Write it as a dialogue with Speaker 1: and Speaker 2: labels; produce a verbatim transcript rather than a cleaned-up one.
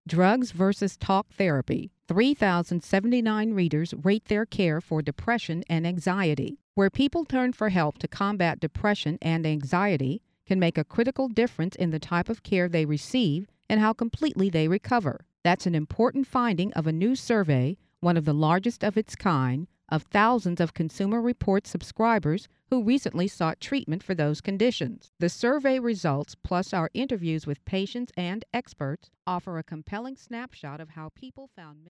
Speaker 1: Drugs versus Talk Therapy. three thousand seventy-nine readers rate their care for depression and anxiety. Where people turn for help to combat depression and anxiety can make a critical difference in the type of care they receive and how completely they recover. That's an important finding of a new survey, one of the largest of its kind, of thousands of Consumer Reports subscribers who recently sought treatment for those conditions. The survey results, plus our interviews with patients and experts, offer a compelling snapshot of how people found